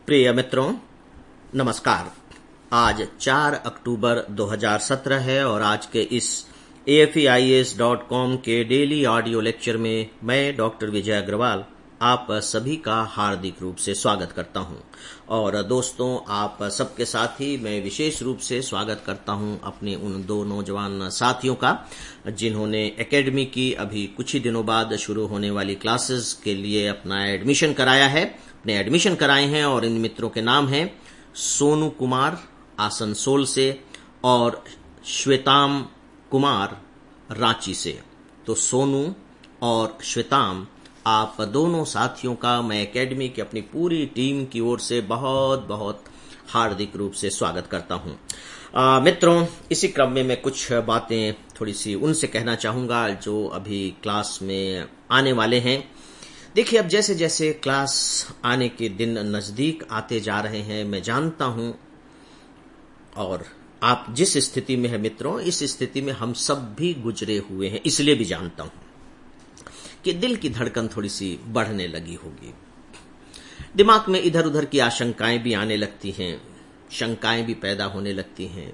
प्रिय मित्रों, नमस्कार। आज 4 अक्टूबर 2017 है और आज के इस AFEIAS.com के डेली ऑडियो लेक्चर में मैं डॉक्टर विजय अग्रवाल आप सभी का हार्दिक रूप से स्वागत करता हूं। और दोस्तों, आप सबके साथ ही मैं विशेष रूप से स्वागत करता हूं अपने उन दो नौजवान साथियों का जिन्होंने एकेडमी की अभी कुछ ही दिनों बाद शुरू होने वाली क्लासेस के लिए अपना एडमिशन कराया है, अपने एडमिशन कराए हैं। और इन मित्रों के नाम हैं सोनू कुमार आसनसोल से और श्वेताम कुमार रांची से। तो सोनू और श्वेताम, आप दोनों साथियों का मैं एकेडमी की अपनी पूरी टीम की ओर से बहुत बहुत हार्दिक रूप से स्वागत करता हूं। मित्रों, इसी क्रम में मैं कुछ बातें थोड़ी सी उनसे कहना चाहूंगा जो अभी क्लास में आने वाले हैं। देखिए, अब जैसे जैसे क्लास आने के दिन नजदीक आते जा रहे हैं, मैं जानता हूं और आप जिस स्थिति में है मित्रों, इस स्थिति में हम सब भी गुजरे हुए हैं। इसलिए भी जानता हूं कि दिल की धड़कन थोड़ी सी बढ़ने लगी होगी, दिमाग में इधर उधर की आशंकाएं भी आने लगती हैं, शंकाएं भी पैदा होने लगती हैं।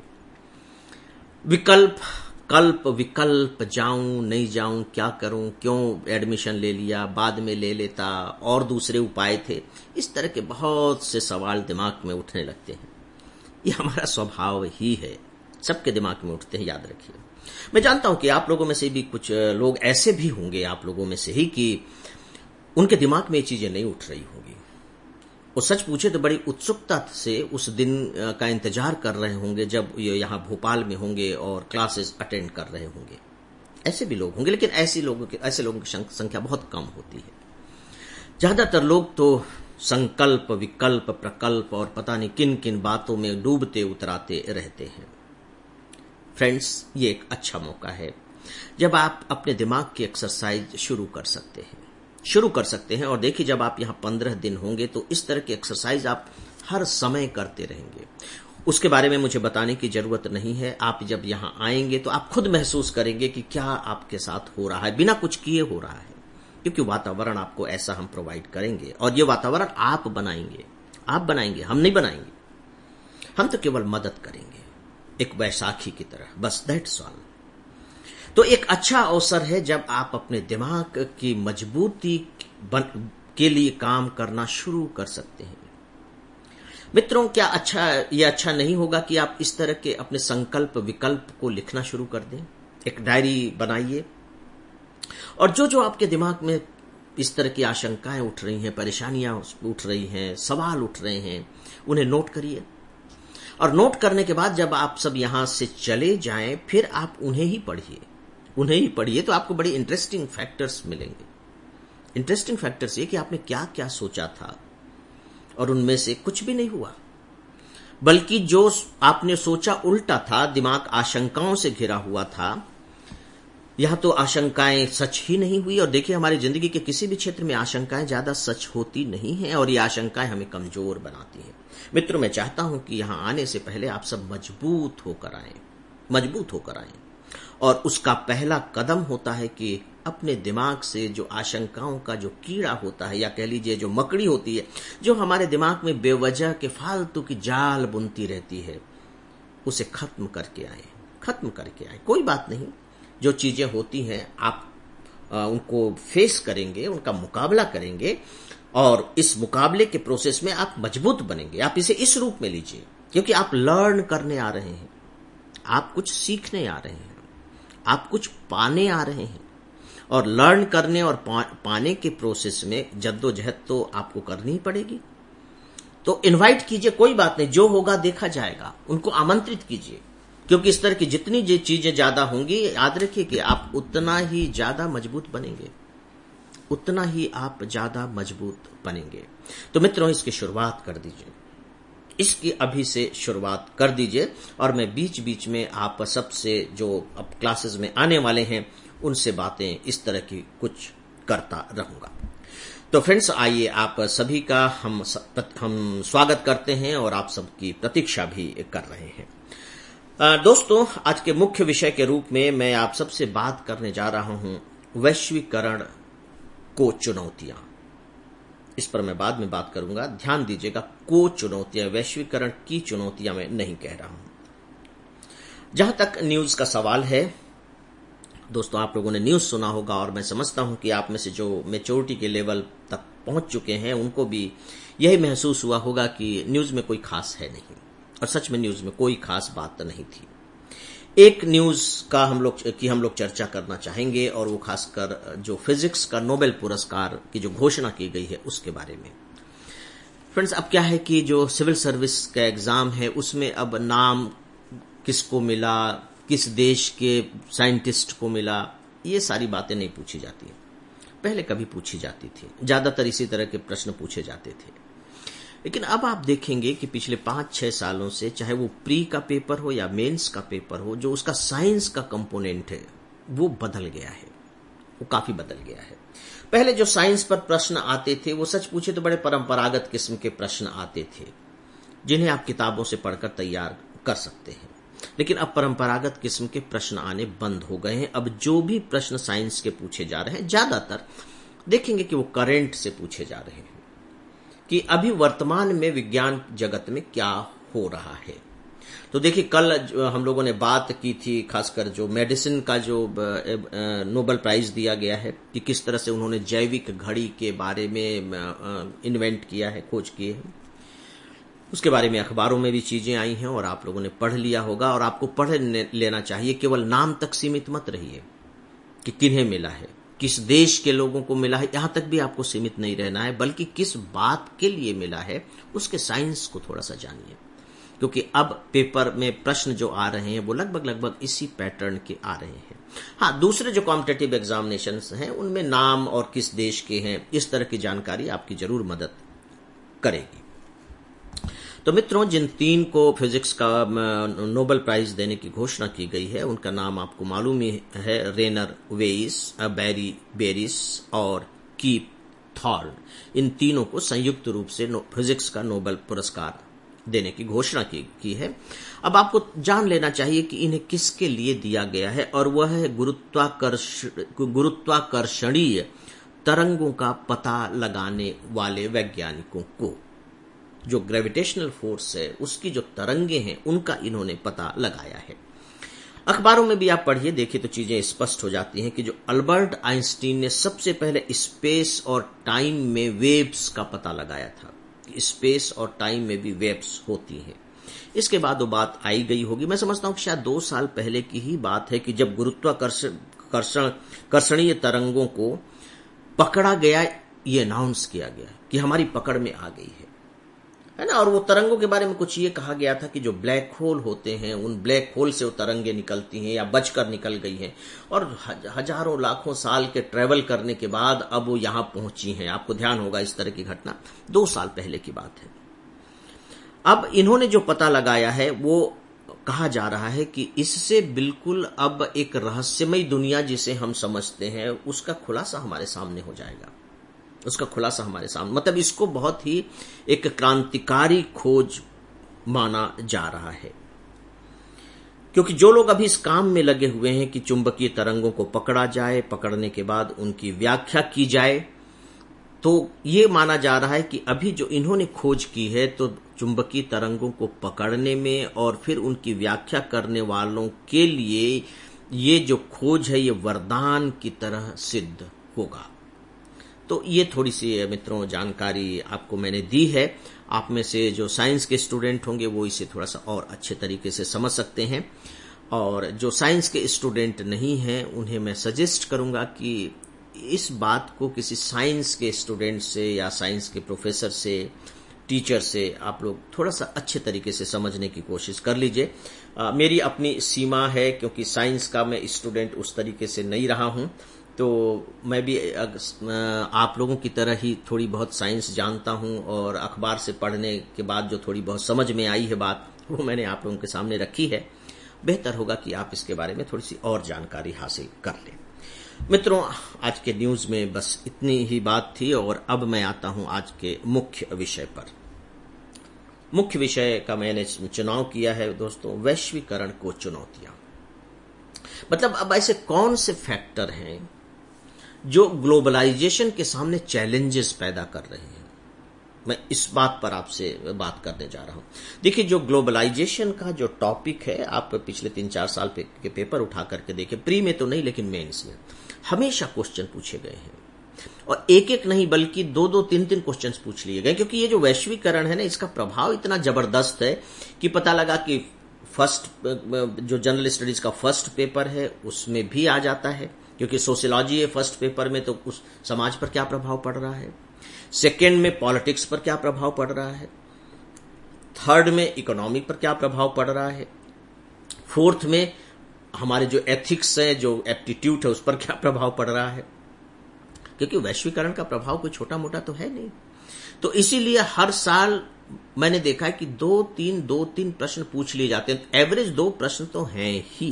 विकल्प, जाऊं नहीं जाऊं, क्या करूं, क्यों एडमिशन ले लिया, बाद में ले लेता, और दूसरे उपाय थे। इस तरह के बहुत से सवाल दिमाग में उठने लगते हैं। ये हमारा स्वभाव ही है, सबके दिमाग में उठते हैं, याद रखिए। मैं जानता हूं कि आप लोगों में से भी कुछ लोग ऐसे भी होंगे, आप लोगों में से ही, कि उनके दिमाग में ये चीजें नहीं उठ रही होंगी। वो सच पूछे तो बड़ी उत्सुकता से उस दिन का इंतजार कर रहे होंगे जब ये यहाँ भोपाल में होंगे और क्लासेस अटेंड कर रहे होंगे। ऐसे भी लोग होंगे, लेकिन ऐसे लोगों की संख्या बहुत कम होती है। ज्यादातर लोग तो संकल्प, विकल्प, प्रकल्प और पता नहीं किन किन बातों में डूबते उतराते रहते हैं। फ्रेंड्स, ये एक अच्छा मौका है जब आप अपने दिमाग की एक्सरसाइज शुरू कर सकते हैं। और देखिए, जब आप यहाँ 15 दिन होंगे तो इस तरह की एक्सरसाइज आप हर समय करते रहेंगे। उसके बारे में मुझे बताने की जरूरत नहीं है। आप जब यहाँ आएंगे तो आप खुद महसूस करेंगे कि क्या आपके साथ हो रहा है, बिना कुछ किए हो रहा है, क्योंकि वातावरण आपको ऐसा हम प्रोवाइड करेंगे। और ये वातावरण आप बनाएंगे, हम नहीं बनाएंगे। हम तो केवल मदद करेंगे, एक वैशाखी की तरह, बस, दैट्स ऑल। तो एक अच्छा अवसर है जब आप अपने दिमाग की मजबूती के लिए काम करना शुरू कर सकते हैं। मित्रों, क्या यह अच्छा नहीं होगा कि आप इस तरह के अपने संकल्प, विकल्प को लिखना शुरू कर दें? एक डायरी बनाइए और जो आपके दिमाग में इस तरह की आशंकाएं उठ रही हैं, परेशानियां उठ रही हैं, सवाल उठ रहे हैं, उन्हें नोट करिए। और नोट करने के बाद जब आप सब यहां से चले जाएं, फिर आप उन्हें ही पढ़िए तो आपको बड़ी इंटरेस्टिंग फैक्टर्स मिलेंगे। इंटरेस्टिंग फैक्टर्स ये कि आपने क्या क्या सोचा था और उनमें से कुछ भी नहीं हुआ, बल्कि जो आपने सोचा उल्टा था। दिमाग आशंकाओं से घिरा हुआ था। यहां तो आशंकाएं सच ही नहीं हुई। और देखिए, हमारी जिंदगी के किसी भी क्षेत्र में आशंकाएं ज्यादा सच होती नहीं हैं और ये आशंकाएं हमें कमजोर बनाती हैं। मित्रों, मैं चाहता हूं कि यहां आने से पहले आप सब मजबूत होकर आएं। और उसका पहला कदम होता है कि अपने दिमाग से जो आशंकाओं का जो कीड़ा होता है, या कह लीजिए जो मकड़ी होती है, जो हमारे दिमाग में बेवजह के फालतू की जाल बुनती रहती है, उसे खत्म करके आए। कोई बात नहीं, जो चीजें होती हैं आप उनको फेस करेंगे, उनका मुकाबला करेंगे और इस मुकाबले के प्रोसेस में आप मजबूत बनेंगे। आप इसे इस रूप में लीजिए, क्योंकि आप लर्न करने आ रहे हैं, आप कुछ सीखने आ रहे हैं, आप कुछ पाने आ रहे हैं। और लर्न करने और पाने के प्रोसेस में जद्दोजहद तो आपको करनी ही पड़ेगी। तो इनवाइट कीजिए, कोई बात नहीं, जो होगा देखा जाएगा, उनको आमंत्रित कीजिए। क्योंकि इस तरह की जितनी चीजें ज्यादा होंगी, याद रखिए कि आप उतना ही ज्यादा मजबूत बनेंगे। तो मित्रों, इसकी अभी से शुरुआत कर दीजिए। और मैं बीच बीच में आप सबसे जो अब क्लासेस में आने वाले हैं उनसे बातें इस तरह की कुछ करता रहूंगा। तो फ्रेंड्स, आइए आप सभी का हम स्वागत करते हैं और आप सबकी प्रतीक्षा भी कर रहे हैं। दोस्तों, आज के मुख्य विषय के रूप में मैं आप सबसे बात करने जा रहा हूं वैश्वीकरण को चुनौतियां। इस पर मैं बाद में बात करूंगा। ध्यान दीजिएगा, को चुनौतियां, वैश्वीकरण की चुनौतियां मैं नहीं कह रहा हूं। जहां तक न्यूज का सवाल है दोस्तों, आप लोगों ने न्यूज सुना होगा और मैं समझता हूं कि आप में से जो मैच्योरिटी के लेवल तक पहुंच चुके हैं उनको भी यही महसूस हुआ होगा कि न्यूज में कोई खास है नहीं, और सच में न्यूज में कोई खास बात नहीं थी। एक न्यूज का हम लोग चर्चा करना चाहेंगे, और वो खासकर जो फिजिक्स का नोबेल पुरस्कार की जो घोषणा की गई है उसके बारे में। फ्रेंड्स, अब क्या है कि जो सिविल सर्विस का एग्जाम है उसमें अब नाम किसको मिला, किस देश के साइंटिस्ट को मिला, ये सारी बातें नहीं पूछी जाती है। पहले कभी पूछी जाती थी, ज्यादातर इसी तरह के प्रश्न पूछे जाते थे। लेकिन अब आप देखेंगे कि पिछले 5-6 सालों से, चाहे वो प्री का पेपर हो या मेंस का पेपर हो, जो उसका साइंस का कंपोनेंट है वो बदल गया है, वो काफी बदल गया है। पहले जो साइंस पर प्रश्न आते थे वो सच पूछे तो बड़े परंपरागत किस्म के प्रश्न आते थे, जिन्हें आप किताबों से पढ़कर तैयार कर सकते हैं। लेकिन अब परंपरागत किस्म के प्रश्न आने बंद हो गए हैं। अब जो भी प्रश्न साइंस के पूछे जा रहे हैं, ज्यादातर देखेंगे कि वो करंट से पूछे जा रहे हैं, कि अभी वर्तमान में विज्ञान जगत में क्या हो रहा है। तो देखिए, कल हम लोगों ने बात की थी खासकर जो मेडिसिन का जो नोबेल प्राइज दिया गया है, कि किस तरह से उन्होंने जैविक घड़ी के बारे में इन्वेंट किया है, खोज की है। उसके बारे में अखबारों में भी चीजें आई हैं और आप लोगों ने पढ़ लिया होगा, और आपको पढ़ लेना चाहिए। केवल नाम तक सीमित मत रहिए कि किन्हें मिला है, किस देश के लोगों को मिला है, यहां तक भी आपको सीमित नहीं रहना है, बल्कि किस बात के लिए मिला है उसके साइंस को थोड़ा सा जानिए। क्योंकि अब पेपर में प्रश्न जो आ रहे हैं वो लगभग इसी पैटर्न के आ रहे हैं। हाँ, दूसरे जो कॉम्पिटिटिव एग्जामिनेशंस हैं उनमें नाम और किस देश के हैं, इस तरह की जानकारी आपकी जरूर मदद करेगी। तो मित्रों, जिन 3 को फिजिक्स का नोबेल प्राइज देने की घोषणा की गई है उनका नाम आपको मालूम ही है, रेनर वेइस, बैरी बेरिस और कीप थॉर्न। इन तीनों को संयुक्त रूप से फिजिक्स का नोबेल पुरस्कार देने की घोषणा की है। अब आपको जान लेना चाहिए कि इन्हें किसके लिए दिया गया है, और वह है गुरुत्वाकर्षणीय तरंगों का पता लगाने वाले वैज्ञानिकों को। जो ग्रेविटेशनल फोर्स है उसकी जो तरंगे हैं उनका इन्होंने पता लगाया है। अखबारों में भी आप पढ़िए, देखिए तो चीजें स्पष्ट हो जाती हैं कि जो अल्बर्ट आइंस्टीन ने सबसे पहले स्पेस और टाइम में वेव्स का पता लगाया था, कि स्पेस और टाइम में भी वेव्स होती हैं। इसके बाद वो बात आई गई होगी, मैं समझता हूं कि शायद 2 साल पहले की ही बात है, कि जब गुरुत्वाकर्षणीय तरंगों को पकड़ा गया, ये अनाउंस किया गया कि हमारी पकड़ में आ गई है ना। और वो तरंगों के बारे में कुछ ये कहा गया था कि जो ब्लैक होल होते हैं, उन ब्लैक होल से वो तरंगे निकलती हैं या बचकर निकल गई हैं, और हजारों लाखों साल के ट्रेवल करने के बाद अब वो यहां पहुंची हैं। आपको ध्यान होगा इस तरह की घटना 2 साल पहले की बात है। अब इन्होंने जो पता लगाया है वो कहा जा रहा है कि इससे बिल्कुल अब एक रहस्यमय दुनिया जिसे हम समझते हैं उसका खुलासा हमारे सामने हो जाएगा, उसका खुलासा हमारे सामने, मतलब इसको बहुत ही एक क्रांतिकारी खोज माना जा रहा है। क्योंकि जो लोग अभी इस काम में लगे हुए हैं कि चुंबकीय तरंगों को पकड़ा जाए, पकड़ने के बाद उनकी व्याख्या की जाए, तो ये माना जा रहा है कि अभी जो इन्होंने खोज की है तो चुंबकीय तरंगों को पकड़ने में और फिर उनकी व्याख्या करने वालों के लिए ये जो खोज है ये वरदान की तरह सिद्ध होगा। तो ये थोड़ी सी मित्रों जानकारी आपको मैंने दी है। आप में से जो साइंस के स्टूडेंट होंगे वो इसे थोड़ा सा और अच्छे तरीके से समझ सकते हैं, और जो साइंस के स्टूडेंट नहीं हैं उन्हें मैं सजेस्ट करूंगा कि इस बात को किसी साइंस के स्टूडेंट से या साइंस के प्रोफेसर से, टीचर से आप लोग थोड़ा सा अच्छे तरीके से समझने की कोशिश कर लीजिए। मेरी अपनी सीमा है, क्योंकि साइंस का मैं स्टूडेंट उस तरीके से नहीं रहा हूं, तो मैं भी आप लोगों की तरह ही थोड़ी बहुत साइंस जानता हूं, और अखबार से पढ़ने के बाद जो थोड़ी बहुत समझ में आई है बात, वो मैंने आप लोगों के सामने रखी है। बेहतर होगा कि आप इसके बारे में थोड़ी सी और जानकारी हासिल कर लें। मित्रों, आज के न्यूज में बस इतनी ही बात थी, और अब मैं आता हूं आज के मुख्य विषय पर। मुख्य विषय का मैंने चुनाव किया है दोस्तों, वैश्वीकरण को चुनौतियां। मतलब अब ऐसे कौन से फैक्टर हैं जो ग्लोबलाइजेशन के सामने चैलेंजेस पैदा कर रहे हैं, मैं इस बात पर आपसे बात करने जा रहा हूं। देखिए, जो ग्लोबलाइजेशन का जो टॉपिक है, आप पिछले 3-4 साल के पेपर उठा करके देखें, प्री में तो नहीं लेकिन मेंस में हमेशा क्वेश्चन पूछे गए हैं, और एक एक नहीं बल्कि 2-2, 3-3 क्वेश्चंस पूछ लिए गए, क्योंकि ये जो वैश्वीकरण है ना, इसका प्रभाव इतना जबरदस्त है कि पता लगा कि फर्स्ट जो जनरल स्टडीज का फर्स्ट पेपर है उसमें भी आ जाता है, क्योंकि सोशियोलॉजी है फर्स्ट पेपर में, तो उस समाज पर क्या प्रभाव पड़ रहा है, सेकेंड में पॉलिटिक्स पर क्या प्रभाव पड़ रहा है, थर्ड में इकोनॉमी पर क्या प्रभाव पड़ रहा है, फोर्थ में हमारे जो एथिक्स है, जो एप्टीट्यूड है, उस पर क्या प्रभाव पड़ रहा है, क्योंकि वैश्वीकरण का प्रभाव कोई छोटा मोटा तो है नहीं। तो इसीलिए हर साल मैंने देखा है कि 2-3 प्रश्न पूछ लिए जाते हैं, एवरेज 2 प्रश्न तो हैं ही।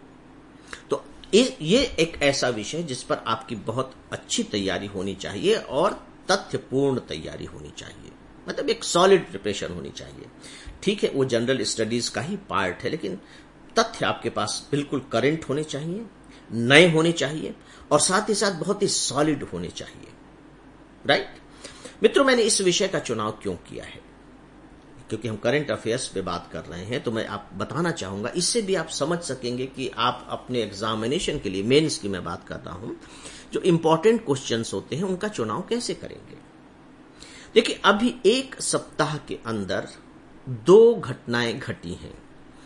तो ये एक ऐसा विषय है जिस पर आपकी बहुत अच्छी तैयारी होनी चाहिए और तथ्यपूर्ण तैयारी होनी चाहिए, मतलब एक सॉलिड प्रिपरेशन होनी चाहिए। ठीक है, वो जनरल स्टडीज का ही पार्ट है, लेकिन तथ्य आपके पास बिल्कुल करंट होने चाहिए, नए होने चाहिए, और साथ ही साथ बहुत ही सॉलिड होने चाहिए। राइट मित्रों, मैंने इस विषय का चुनाव क्यों किया है, क्योंकि हम करंट अफेयर्स पे बात कर रहे हैं, तो मैं आप बताना चाहूंगा, इससे भी आप समझ सकेंगे कि आप अपने एग्जामिनेशन के लिए, मेंस की मैं बात कर रहा हूं, जो इंपॉर्टेंट क्वेश्चंस होते हैं उनका चुनाव कैसे करेंगे। देखिए, अभी एक सप्ताह के अंदर 2 घटनाएं घटी हैं।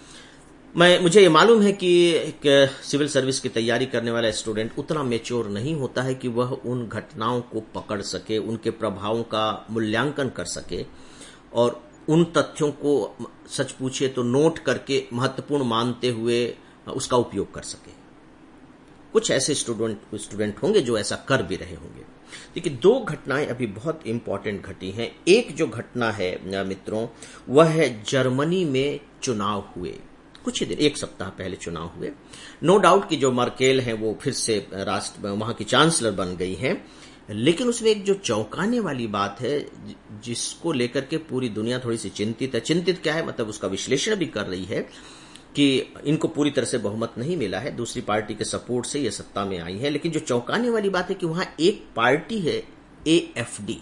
मुझे ये मालूम है कि एक सिविल सर्विस की तैयारी करने वाला स्टूडेंट उतना मैच्योर नहीं होता है कि वह उन घटनाओं को पकड़ सके, उनके प्रभावों का मूल्यांकन कर सके, और उन तथ्यों को सच पूछे तो नोट करके महत्वपूर्ण मानते हुए उसका उपयोग कर सके। कुछ ऐसे स्टूडेंट होंगे जो ऐसा कर भी रहे होंगे। देखिए, 2 घटनाएं अभी बहुत इंपॉर्टेंट घटी हैं। एक जो घटना है मित्रों, वह है जर्मनी में चुनाव हुए, कुछ ही दिन, 1 सप्ताह पहले चुनाव हुए। नो डाउट कि जो मर्केल हैं वो फिर से वहां की चांसलर बन गई हैं, लेकिन उसमें एक जो चौंकाने वाली बात है, जिसको लेकर के पूरी दुनिया थोड़ी सी चिंतित है। चिंतित क्या है, मतलब उसका विश्लेषण भी कर रही है कि इनको पूरी तरह से बहुमत नहीं मिला है, दूसरी पार्टी के सपोर्ट से ये सत्ता में आई है। लेकिन जो चौंकाने वाली बात है कि वहां एक पार्टी है, AFD,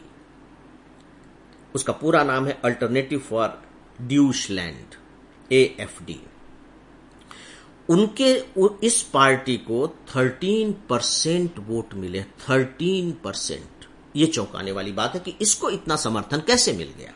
उसका पूरा नाम है अल्टरनेटिव फॉर ड्यूशलैंड, AFD। उनके इस पार्टी को 13% वोट मिले, 13%। ये चौंकाने वाली बात है कि इसको इतना समर्थन कैसे मिल गया।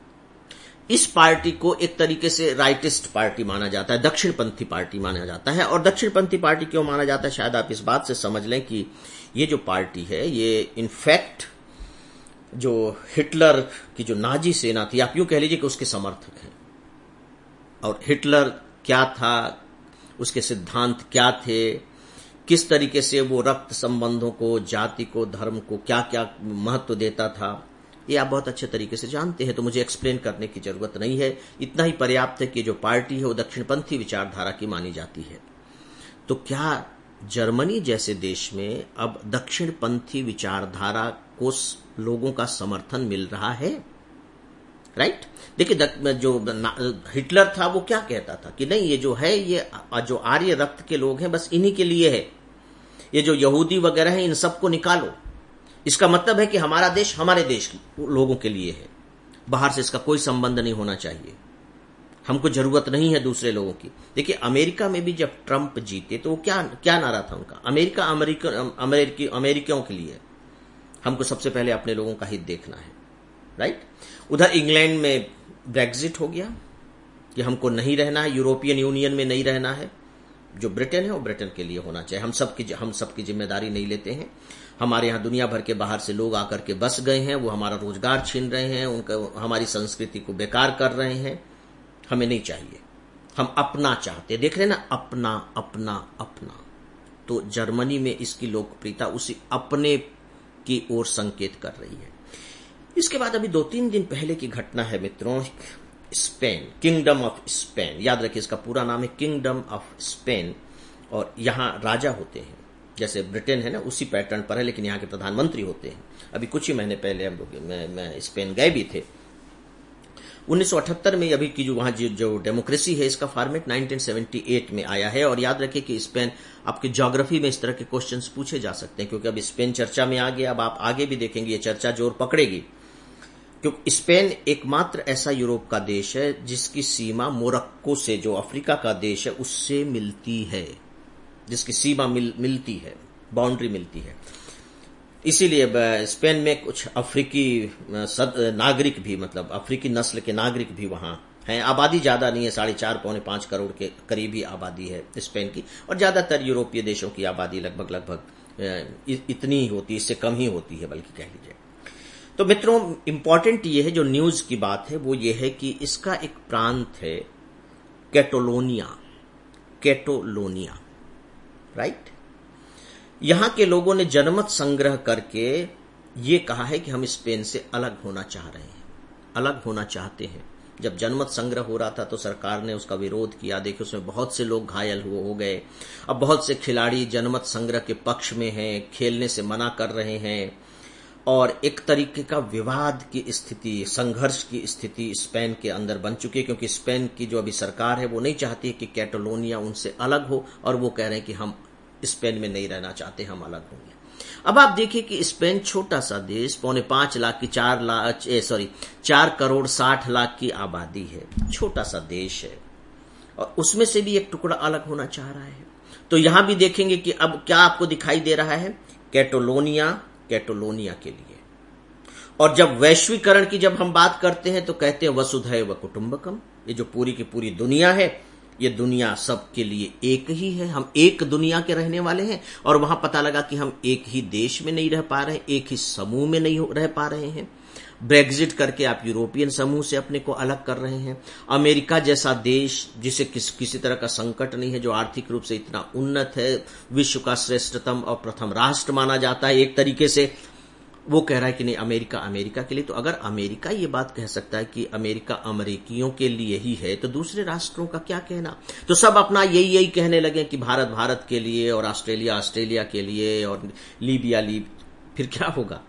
इस पार्टी को एक तरीके से राइटिस्ट पार्टी माना जाता है, दक्षिणपंथी पार्टी माना जाता है। और दक्षिणपंथी पार्टी क्यों माना जाता है, शायद आप इस बात से समझ लें कि ये जो पार्टी है, ये इनफैक्ट जो हिटलर की जो नाजी सेना थी, आप यूं कह लीजिए कि उसके समर्थक हैं। और हिटलर क्या था, उसके सिद्धांत क्या थे, किस तरीके से वो रक्त संबंधों को, जाति को, धर्म को क्या क्या महत्व देता था, ये आप बहुत अच्छे तरीके से जानते हैं, तो मुझे एक्सप्लेन करने की जरूरत नहीं है। इतना ही पर्याप्त है कि जो पार्टी है वो दक्षिणपंथी विचारधारा की मानी जाती है। तो क्या जर्मनी जैसे देश में अब दक्षिणपंथी विचारधारा को लोगों का समर्थन मिल रहा है? राइट? देखिए, जो हिटलर था वो क्या कहता था कि नहीं, ये जो है, ये जो आर्य रक्त के लोग हैं बस इन्हीं के लिए है, ये जो यहूदी वगैरह हैं इन सबको निकालो। इसका मतलब है कि हमारा देश हमारे देश के लोगों के लिए है, बाहर से इसका कोई संबंध नहीं होना चाहिए, हमको जरूरत नहीं है दूसरे लोगों की। देखिए, अमेरिका में भी जब ट्रंप जीते तो क्या नारा था उनका, अमेरिका अमेरिकियों के लिए, हमको सबसे पहले अपने लोगों का हित देखना है। राइट? उधर इंग्लैंड में ब्रेग्जिट हो गया कि हमको नहीं रहना है, यूरोपियन यूनियन में नहीं रहना है, जो ब्रिटेन है वो ब्रिटेन के लिए होना चाहिए, हम सबकी जिम्मेदारी नहीं लेते हैं। हमारे यहाँ दुनिया भर के बाहर से लोग आकर के बस गए हैं, वो हमारा रोजगार छीन रहे हैं, उनका हमारी संस्कृति को बेकार कर रहे हैं, हमें नहीं चाहिए, हम अपना चाहते। देख रहे हैं ना, अपना अपना अपना। तो जर्मनी में इसकी लोकप्रियता उसी अपने की ओर संकेत कर रही है। इसके बाद अभी 2-3 दिन पहले की घटना है मित्रों, स्पेन, किंगडम ऑफ स्पेन, याद रखिए इसका पूरा नाम है किंगडम ऑफ स्पेन, और यहाँ राजा होते हैं, जैसे ब्रिटेन है ना उसी पैटर्न पर है, लेकिन यहाँ के प्रधानमंत्री होते हैं। अभी कुछ ही महीने पहले हम लोग मैं स्पेन गए भी थे। 1978 में अभी की जो वहां जो डेमोक्रेसी है, इसका फॉर्मेट 1978 में आया है। और याद रखिए कि स्पेन, आपके ज्योग्राफी में इस तरह के क्वेश्चंस पूछे जा सकते हैं, क्योंकि अब स्पेन चर्चा में आ गया। अब आप आगे भी देखेंगे ये चर्चा जोर पकड़ेगी। क्योंकि स्पेन एकमात्र ऐसा यूरोप का देश है जिसकी सीमा मोरक्को से, जो अफ्रीका का देश है, उससे मिलती है, जिसकी सीमा मिलती है, बाउंड्री मिलती है। इसीलिए स्पेन में कुछ अफ्रीकी नागरिक भी, मतलब अफ्रीकी नस्ल के नागरिक भी वहां हैं। आबादी ज्यादा नहीं है, 4.5-5 करोड़ के करीब ही आबादी है स्पेन की, और ज्यादातर यूरोपीय देशों की आबादी लगभग इतनी ही होती है, इससे कम ही होती है बल्कि कह लीजिए। तो मित्रों, इंपॉर्टेंट ये है, जो न्यूज की बात है वो ये है कि इसका एक प्रांत है कैटलोनिया, राइट। यहां के लोगों ने जनमत संग्रह करके ये कहा है कि हम स्पेन से अलग होना चाह रहे हैं, अलग होना चाहते हैं। जब जनमत संग्रह हो रहा था तो सरकार ने उसका विरोध किया। देखिए, उसमें बहुत से लोग घायल हो गए। अब बहुत से खिलाड़ी जनमत संग्रह के पक्ष में हैं, खेलने से मना कर रहे हैं, और एक तरीके का विवाद की स्थिति, संघर्ष की स्थिति स्पेन के अंदर बन चुकी है, क्योंकि स्पेन की जो अभी सरकार है वो नहीं चाहती है कि कैटलोनिया उनसे अलग हो, और वो कह रहे हैं कि हम स्पेन में नहीं रहना चाहते, हम अलग होंगे। अब आप देखिए कि स्पेन छोटा सा देश, 4.25 लाख की 4 करोड़ 60 लाख की आबादी है, छोटा सा देश है, और उसमें से भी एक टुकड़ा अलग होना चाह रहा है। तो यहां भी देखेंगे कि अब क्या आपको दिखाई दे रहा है, कैटलोनिया के लिए। और जब वैश्वीकरण की जब हम बात करते हैं तो कहते हैं वसुधैव कुटुंबकम, ये जो पूरी की पूरी दुनिया है, ये दुनिया सबके लिए एक ही है, हम एक दुनिया के रहने वाले हैं। और वहां पता लगा कि हम एक ही देश में नहीं रह पा रहे हैं, एक ही समूह में नहीं रह पा रहे हैं। ब्रेग्जिट करके आप यूरोपियन समूह से अपने को अलग कर रहे हैं। अमेरिका जैसा देश जिसे किसी तरह का संकट नहीं है, जो आर्थिक रूप से इतना उन्नत है, विश्व का श्रेष्ठतम और प्रथम राष्ट्र माना जाता है एक तरीके से, वो कह रहा है कि नहीं, अमेरिका के लिए। तो अगर अमेरिका ये बात कह सकता है कि अमेरिका अमेरिकियों के लिए ही है, तो दूसरे राष्ट्रों का क्या कहना। तो सब अपना यही कहने लगे कि भारत के लिए, और ऑस्ट्रेलिया के लिए, और लीबिया। फिर क्या होगा,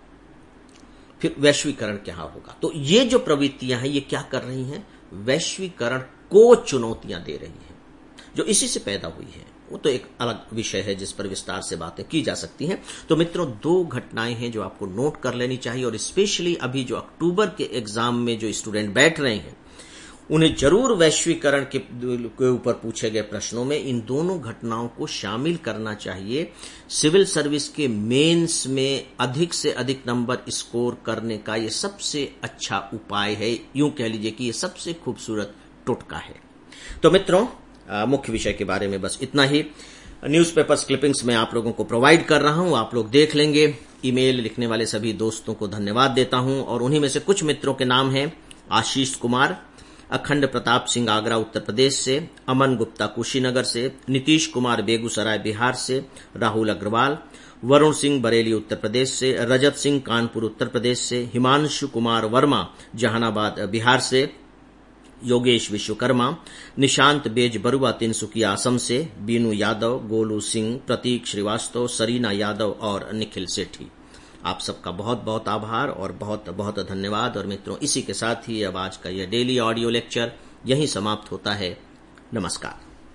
फिर वैश्वीकरण क्या होगा। तो ये जो प्रवृत्तियां हैं, ये क्या कर रही हैं, वैश्वीकरण को चुनौतियां दे रही हैं, जो इसी से पैदा हुई है। वो तो एक अलग विषय है जिस पर विस्तार से बातें की जा सकती हैं। तो मित्रों, 2 घटनाएं हैं जो आपको नोट कर लेनी चाहिए, और स्पेशली अभी जो अक्टूबर के एग्जाम में जो स्टूडेंट बैठ रहे हैं, उन्हें जरूर वैश्वीकरण के ऊपर पूछे गए प्रश्नों में इन दोनों घटनाओं को शामिल करना चाहिए। सिविल सर्विस के मेंस में अधिक से अधिक नंबर स्कोर करने का ये सबसे अच्छा उपाय है, यूं कह लीजिए कि ये सबसे खूबसूरत टोटका है। तो मित्रों, मुख्य विषय के बारे में बस इतना ही। न्यूज़पेपर्स क्लिपिंग्स मैं आप लोगों को प्रोवाइड कर रहा हूं, आप लोग देख लेंगे। ईमेल लिखने वाले सभी दोस्तों को धन्यवाद देता हूं, और उन्हीं में से कुछ मित्रों के नाम हैं आशीष कुमार, अखंड प्रताप सिंह आगरा उत्तर प्रदेश से, अमन गुप्ता कुशीनगर से, नीतीश कुमार बेगूसराय बिहार से, राहुल अग्रवाल, वरुण सिंह बरेली उत्तर प्रदेश से, रजत सिंह कानपुर उत्तर प्रदेश से, हिमांशु कुमार वर्मा जहानाबाद बिहार से, योगेश विश्वकर्मा, निशांत बेज बरुआ तिनसुकिया असम से, बीनू यादव, गोलू सिंह, प्रतीक श्रीवास्तव, सरीना यादव और निखिल सेठी। आप सबका बहुत बहुत आभार और बहुत बहुत धन्यवाद। और मित्रों, इसी के साथ ही अब आज का यह डेली ऑडियो लेक्चर यहीं समाप्त होता है। नमस्कार।